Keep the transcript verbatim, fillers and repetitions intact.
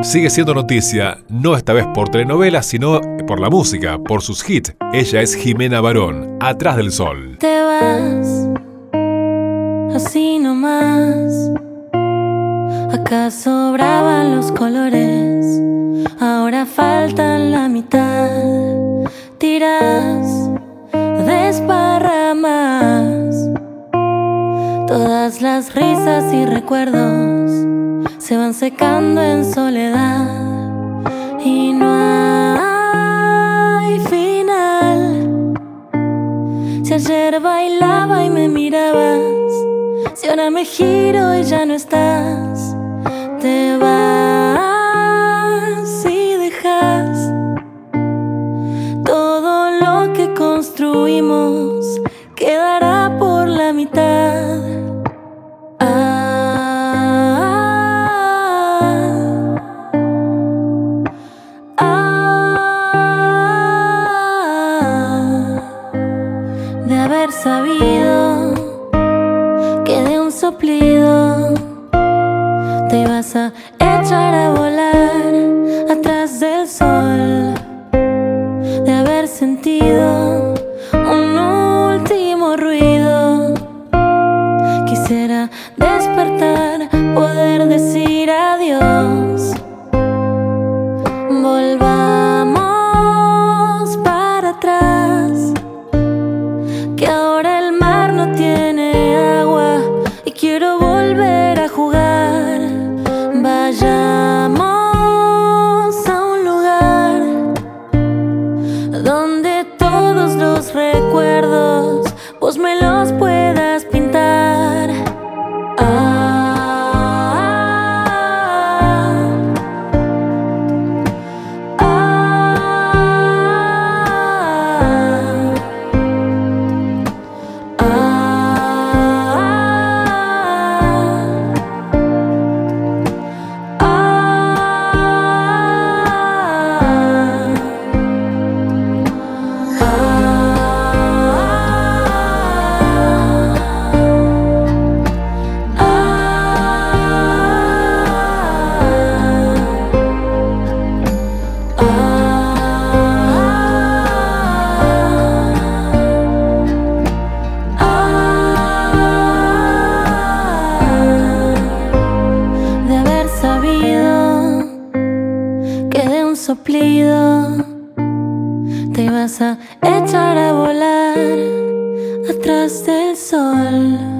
Sigue siendo noticia, no esta vez por telenovelas, sino por la música, por sus hits. Ella es Jimena Barón, Atrás del Sol. Te vas, así nomás. Acá sobraban los colores, ahora faltan la mitad. Tiras, desparramas todas las risas y recuerdos se van secando en soledad y no hay final. Si ayer bailaba y me mirabas, si ahora me giro y ya no estás, te vas y dejas todo lo que construimos, quedará por la mitad. De haber sabido que de un soplido te ibas a echar a volar atrás del sol, de haber sentido un último ruido, quisiera despertar, poder decir adiós. Volvamos para atrás, que ahora el mar no tiene agua y quiero volver a jugar. Vayamos a un lugar donde todos los recuerdos vos me los puedas pintar. Ah, soplido te ibas a echar a volar atrás del sol.